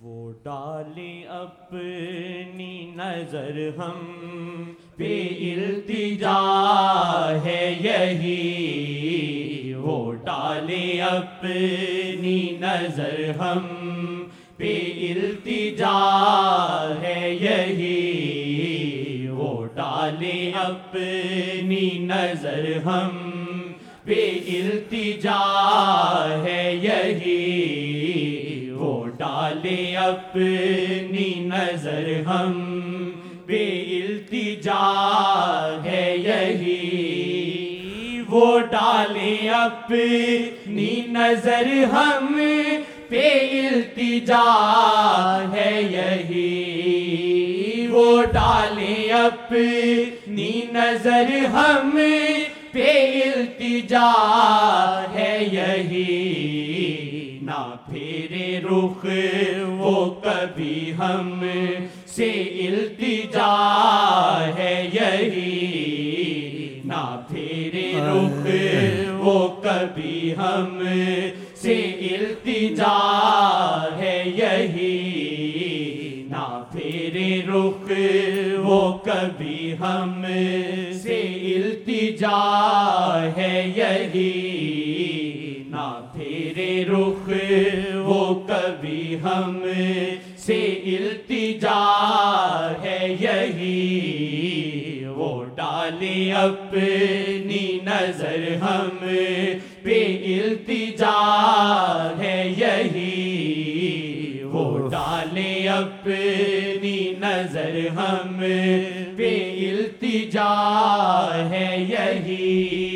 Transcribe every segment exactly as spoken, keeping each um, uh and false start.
وہ ڈالے اپنی نظر ہم پہ التجا ہے یہی، وہ ڈالے اپنی نظر ہم پہ التجا ہے یہی، وہ ڈالے اپنی نظر ہم پہ التجا ہے یہی، وہ ڈالے اپنی نظر ہم پہ التجا ہے یہی، وہ ڈالے اپنی نظر ہم پہ التجا ہے یہی، وہ ڈالے اپنی نظر ہم پہ التجا ہے یہی، نہ پھیرے رخ وہ کبھی ہم سے التجا ہے یہی، نہ پھیرے رخ وہ کبھی ہم سے التجا ہے یہی، نہ پھیرے رخ وہ کبھی ہم سے التجا ہے یہی، نہ پھیرے رخ وہ کبھی ہم سے التجا ہے یہی، وہ ڈالے اپنی نظر ہم پہ التجا ہے یہی، وہ ڈالے اپنی نظر ہم پہ التجا ہے یہی،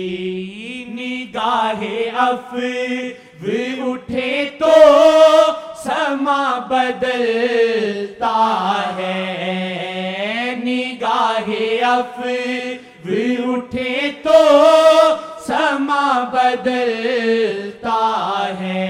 نگاہ عفو اٹھے تو سما بدلتا ہے، نگاہ عفو اٹھے تو سما بدلتا ہے،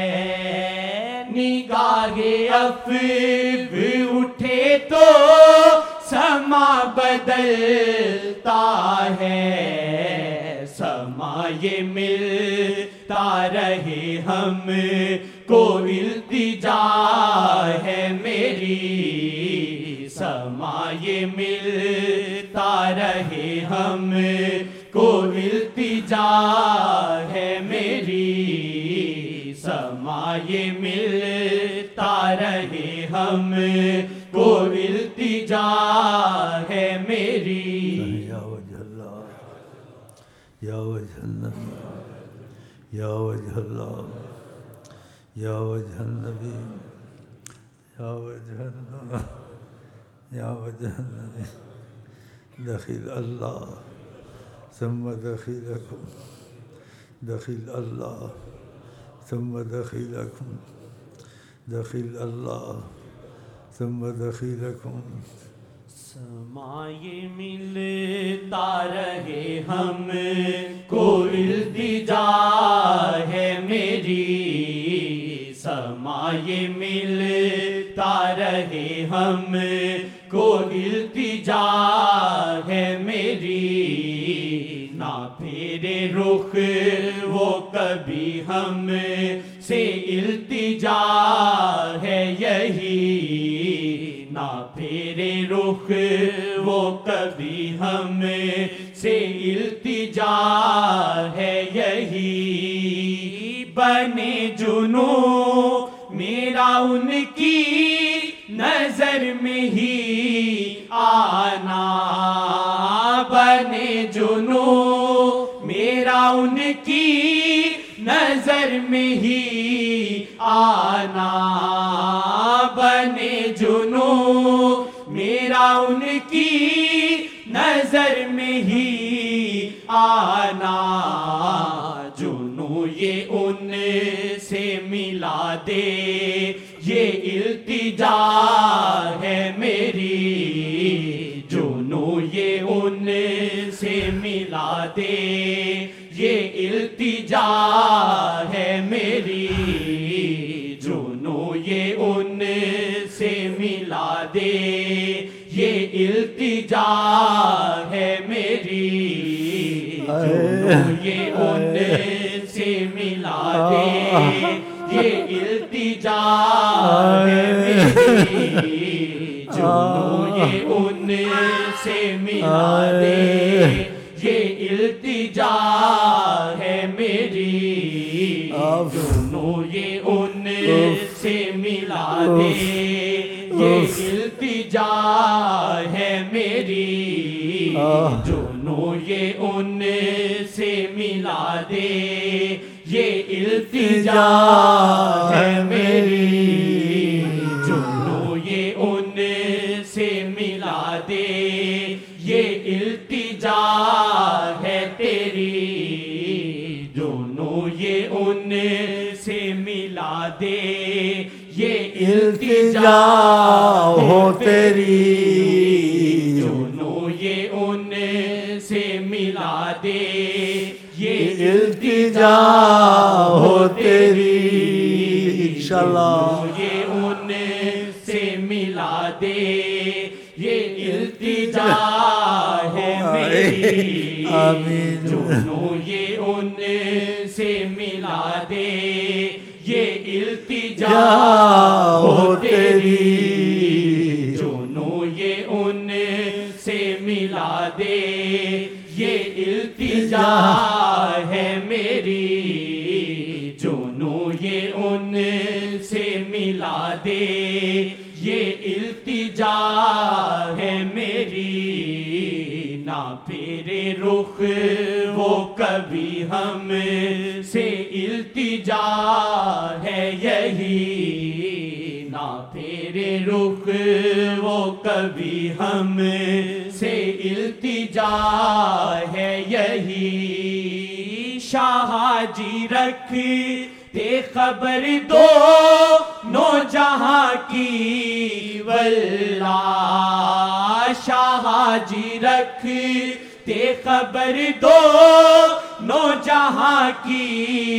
نگاہ عفو اٹھے تو سما بدلتا ہے، سما یہ ملتا رہے ہم کو التجا ہے میری، سما یہ ملتا رہے ہم کو التجا ہے میری، سما یہ ملتا رہے ہم کو التجا ہے میری۔ یا وجہ اللہ، یا وجہ اللہ، یا وجہ اللہ، یا وجہ النبی، یا وجہ اللہ، یا وجہ النبی، دخل اللہ ثم دخلکم، دخل اللہ ثم دخلکم، دخل اللہ ثم دخلکم، سما یہ ملتا رہے ہم کو التجا ہے میری، سما یہ ملتا رہے ہم کو التجا ہے میری، نہ پھیرے رخ وہ کبھی ہم سے التجا ہے یہی، نہ پھیرے رخ وہ کبھی ہم سے التجا ہے یہی، بنے جنوں میرا ان کی نظر میں ہی آنا، بنے جنوں میرا ان کی نظر میں ہی آنا، بنے جنوں میرا ان کی نظر میں ہی آنا، جنوں یہ ان سے ملا دے یہ التجا ہے میری، جنوں یہ ان سے ملا دے یہ التجا ہے میری، جنوں یہ ان سے ملا دے یہ التجا ہے میری، جنوں یہ ان سے ملا دے یہ التجا ہے میری۔ جنوں یہ ان سے ملا دے یہ التجا ہے میری جنوں یہ ان سے ملا دے یہ التجا ہے میری جنوں یہ ان سے ملا دے یہ التجا ہے میری جنوں یہ ان سے ملا دے یہ التجا ہے تیری جنوں یہ ان سے ملا دے یہ التجا ہو تیری جنوں یہ ان سے ملا دے یہ التجا ہو تیری انشاءاللہ یہ ان سے ملا دے یہ التجا ہے میری آمین جنوں یہ ان سے ملا دے یہ التجا ہو تیری جنوں یہ ان سے ملا دے یہ التجا ہے میری جنوں یہ ان سے ملا دے یہ التجا ہے میری نہ پھیرے رخ وہ کبھی ہم سے التجا ہے یہی نہ پھیرے رخ وہ کبھی ہم سے التجا ہے یہی شاہ جی رکھتے خبر دو نو جہاں کی واللہ شاہ جی رکھتے خبر دو نو جہاں کی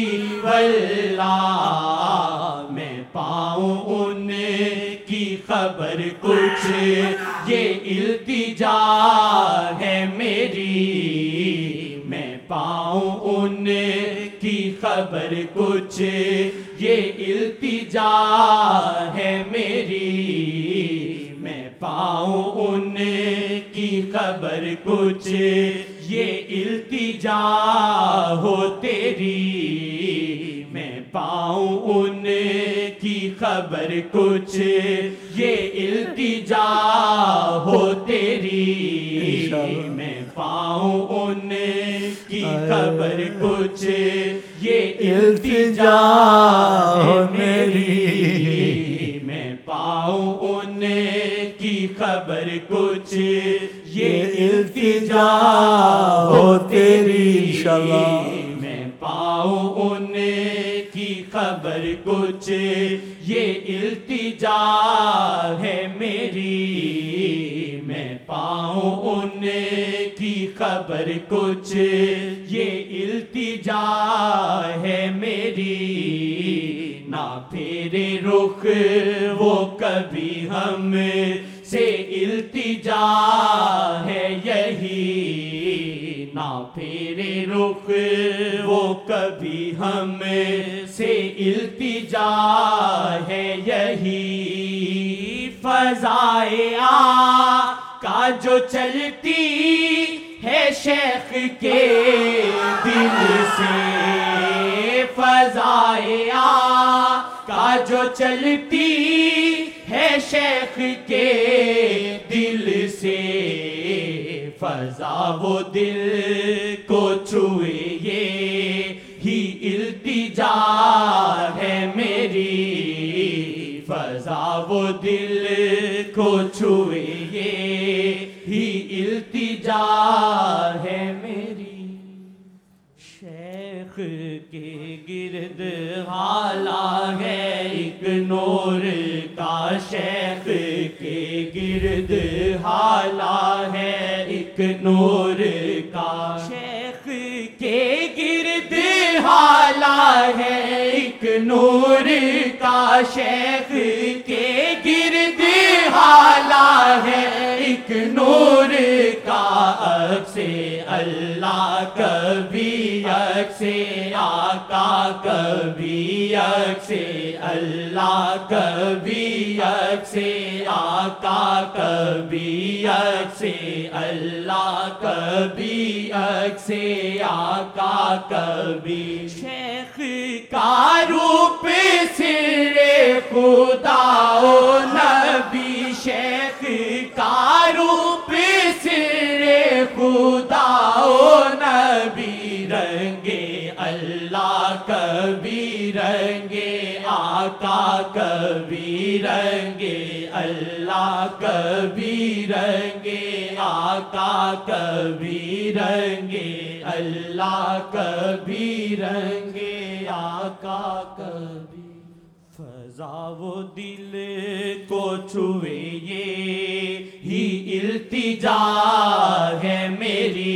واللہ میں پاؤں ان کی خبر کچھ یہ التجا ہے میری میں پاؤں ان کی خبر کچھ یہ التجا ہے میری میں پاؤں ان کی خبر کچھ یہ التجا ہو تیری میں پاؤں ان کی خبر کچھ یہ التجا ہو تیری میں پاؤں ان کی خبر کچھ یہ التجا ہو میری میں پاؤں ان کی خبر کچھ یہ التجا ہو تیری انشاءاللہ میں پاؤں ان کی خبر کچھ یہ التجا ہے میری میں پاؤں ان کی خبر کچھ یہ التجا ہے میری نہ پھیرے رخ وہ کبھی ہم سے التجا ہے یہی نہ پھیرے رخ وہ کبھی ہم سے التجا ہے یہی فضائے آقا جو چلتی ہے شیخ کے دل سے فضائے آقا جو چلتی ہے شیخ کے دل سے فضا وہ دل کو چھوئے یہ ہی التجا ہے میری فضا وہ دل کو چھوئے یہ ہی التجا ہے میری شیخ کے گرد حالہ ہے ایک نور کا شیخ کے گرد حالہ ہے ایک نور کا شیخ کے گرد حالہ ہے ایک نور کا شیخ کے گرد حالہ ہے ایک نور کا عکس اللہ کبھی عکس سے آقا کبھی یک سے اللہ کبھی یک سے آقا کبھی یک سے اللہ کبھی یک سے آقا کبھی شیخ کا روپ سر خدا و نبی شیخ کا روپ سر خدا و نبی رنگے اللہ کبھی رنگے آقا کبھی رنگے اللہ کبھی رنگے آقا کبھی رنگے اللہ کبھی رنگے آقا کبھی فضا و دل کو چھوئے یہ ہی التجا ہے میری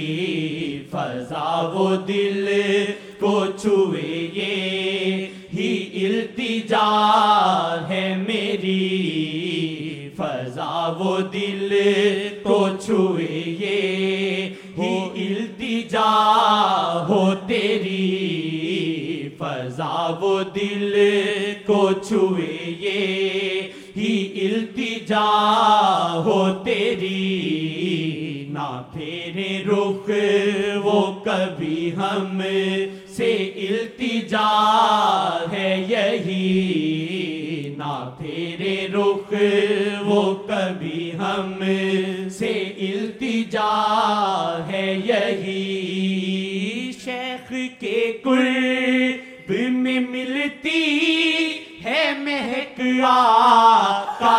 فضا و دل کو چھوئے یہ ہی التجا ہے میری فضا و دل کو چھوئے یہ ہی التجا ہو تیری فضا و دل کو چھوئے یہ ہی التجا ہو تیری نہ پھیرے رخ وہ کبھی ہم سے التجا ہے یہی نہ پھیرے رخ وہ کبھی ہم سے التجا ہے یہی شیخ کے قرب میں ملتی ہے مہک آقا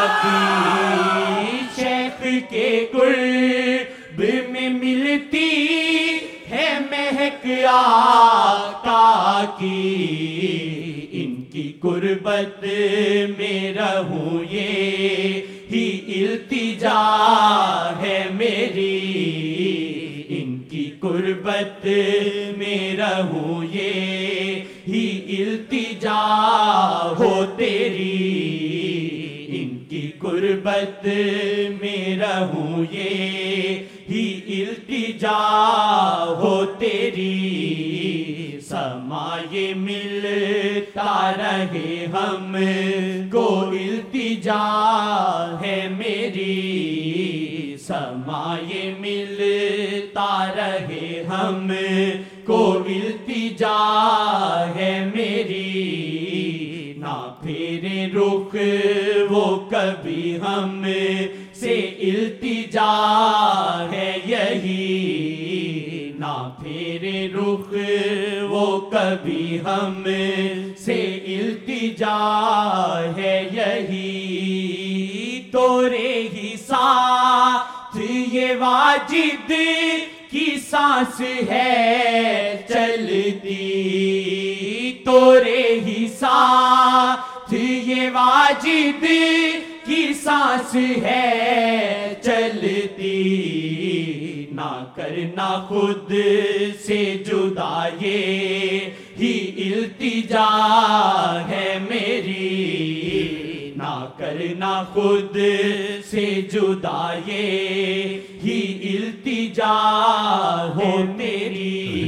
کی شیخ کے قرب میں ملتی ہے مہک آقا کی ان کی قربت میں رہوں یہ ہی التجا ہے میری ان کی قربت میں رہوں یہ ہی التجا ہو تیری ان کی قربت میں رہوں یہ ہی التجا ہو تیری سمائے ملتا رہے ہم کو التجا ہے میری سمائے ملتا رہے ہم کو التجا ہے میری نہ پھیرے رخ وہ کبھی ہم سے التجا ہے یہی نہ پھیرے رخ وہ کبھی ہم سے التجا ہے یہی تورے ہی ساتھ یہ واجد کی سانس ہے چلتی تورے ہی ساتھ یہ واجد کی سانس ہے چلتی نہ کرنا خود سے جدا یہ ہی التجا ہے میری نہ کرنا خود سے جدا یہ ہی التجا ہو میری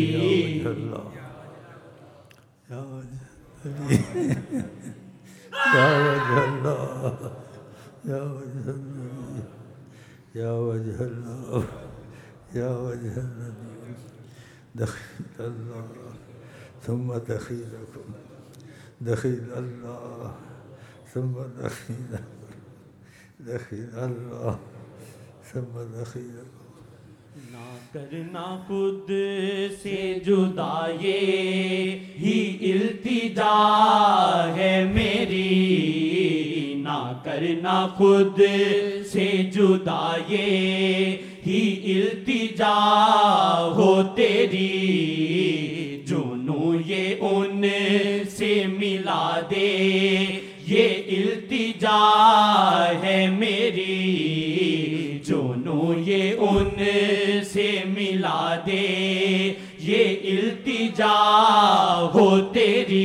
یا وجہ اللہ یا وجہ اللہ یا وجہ اللہ دخیل اللہ ثم دخیلکم دخیل اللہ ثم دخیل دخیل اللہ ثم دخیلکم نہ کرنا خود سے جدا یہ ہی التجا ہے میری نہ کرنا خود سے جدا یہ ہی التجا ہو تیری جنوں یہ ان سے ملا دے یہ التجا ہے میری جنوں یہ ان سے ملا دے یہ التجا ہو تیری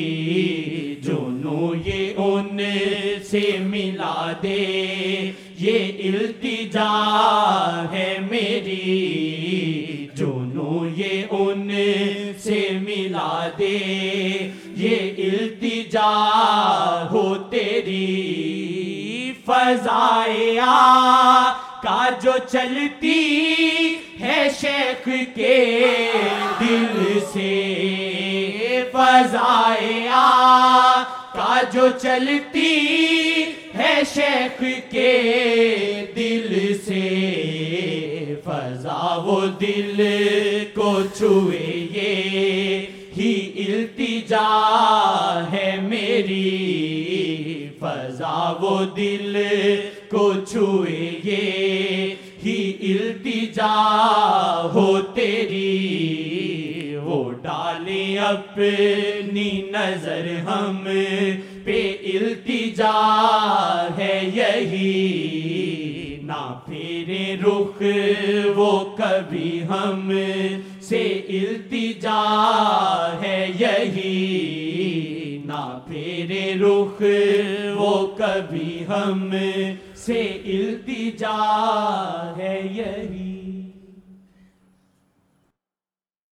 جنوں یہ ان سے ملا دے یہ التجا ہے میری جنوں یہ ان دے یہ التجا ہو تیری فضائے آقا جو چلتی ہے شیخ کے دل سے فضائے آقا جو چلتی ہے شیخ کے دل سے فضا وہ دل کو چھوئے یہ ہی التجا ہے میری فضا وہ دل کو چھوئے یہ ہی التجا ہو تیری وہ ڈالے اپنی نظر ہم پہ التجا ہے یہی نہ پھیرے رخ وہ کبھی ہم سے التجا ہے یہی نہ پھیرے رخ وہ کبھی ہم سے التجا ہے یہی